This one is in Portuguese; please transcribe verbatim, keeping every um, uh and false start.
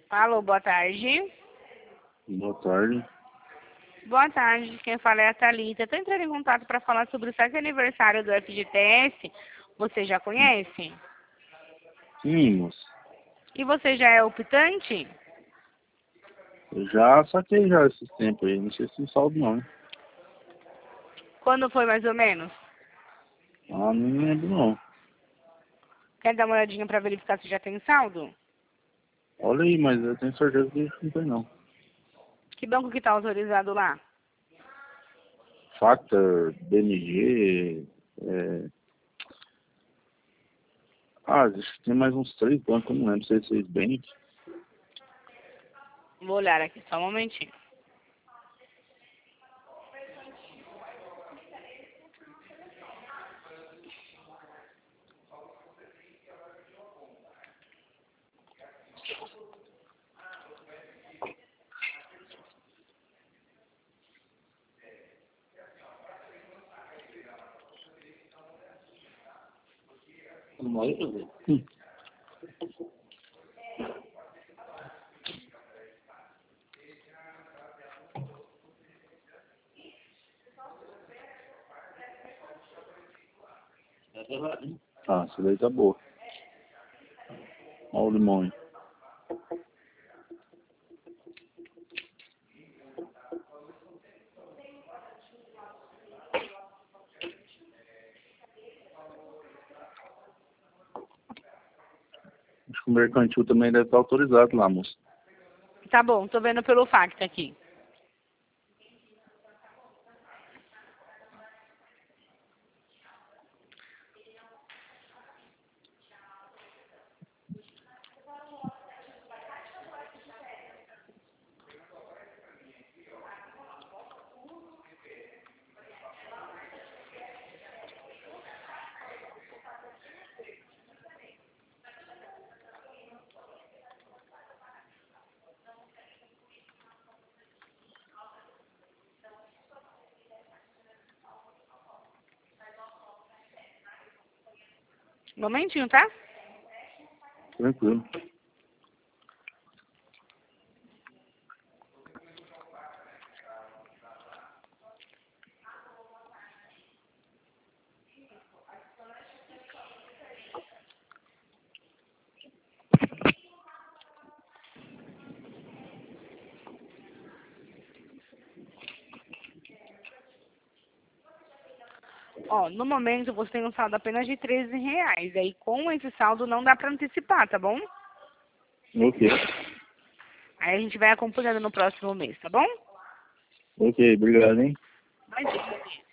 Alô, boa tarde. Boa tarde. Boa tarde, quem fala é a Thalita. Estou entrando em contato para falar sobre o sétimo aniversário do F G T S. Você já conhece? Sim, moço. E você já é optante? Eu já saquei já esses tempos aí. Não sei se saldo não. Quando foi mais ou menos? Ah, não lembro não. Quer dar uma olhadinha para verificar se já tem saldo? Olha aí, mas eu tenho certeza que não tem não. Que banco que está autorizado lá? Factor, B M G, é... Ah, acho que tem mais uns três bancos, eu não lembro se é seis Bank. Vou olhar aqui, só um momentinho. Hum. Ah, essa daí tá boa. Olha o limão aí. Acho que o mercantil também deve estar autorizado lá, moço. Tá bom, tô vendo pelo Facta aqui. Um momentinho, tá? Tranquilo. Ó, no momento você tem um saldo apenas de treze reais. Aí com esse saldo não dá para antecipar, tá bom? Ok. Aí a gente vai acompanhando no próximo mês, tá bom? Ok, obrigado, hein? Imagina.